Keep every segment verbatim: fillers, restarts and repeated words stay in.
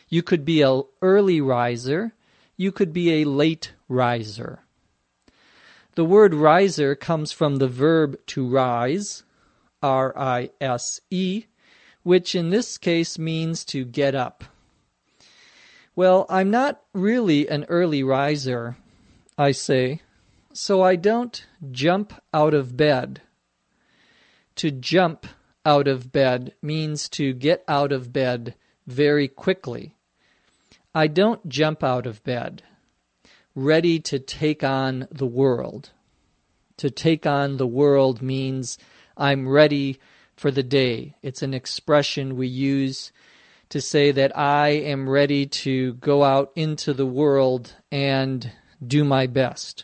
You could be an early riser. You could be a late riser. The word riser comes from the verb to rise, R I S E, which in this case means to get up. Well, I'm not really an early riser, I say, so I don't jump out of bed. To jump out of bed means to get out of bed very quickly. I don't jump out of bed, ready to take on the world. To take on the world means I'm ready for the day. It's an expression we use to say that I am ready to go out into the world and do my best.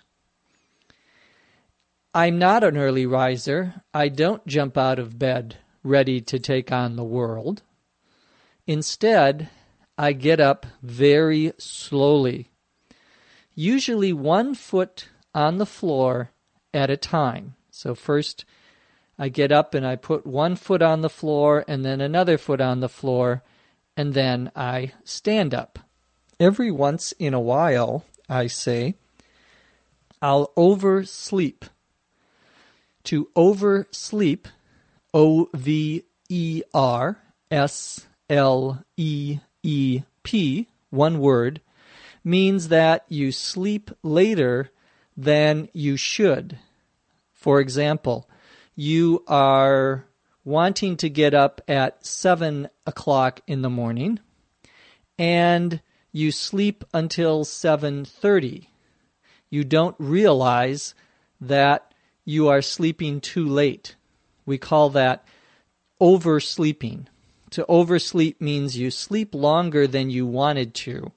I'm not an early riser. I don't jump out of bed ready to take on the world. Instead, I get up very slowly, usually one foot on the floor at a time. So first, I get up and I put one foot on the floor and then another foot on the floor, and then I stand up. Every once in a while, I say, I'll oversleep. To oversleep, O V E R S L E E P, one word, means that you sleep later than you should. For example, you are wanting to get up at seven o'clock in the morning, and you sleep until seven thirty. You don't realize that you are sleeping too late. We call that oversleeping. To oversleep means you sleep longer than you wanted to.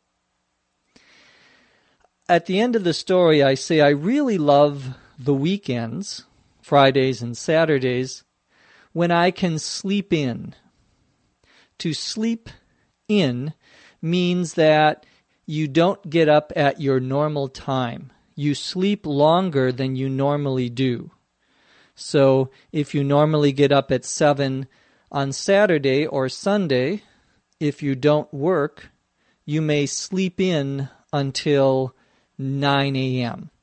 At the end of the story, I say I really love the weekends, Fridays and Saturdays, when I can sleep in. To sleep in means that you don't get up at your normal time. You sleep longer than you normally do. So if you normally get up at seven on Saturday or Sunday, if you don't work, you may sleep in until nine a.m.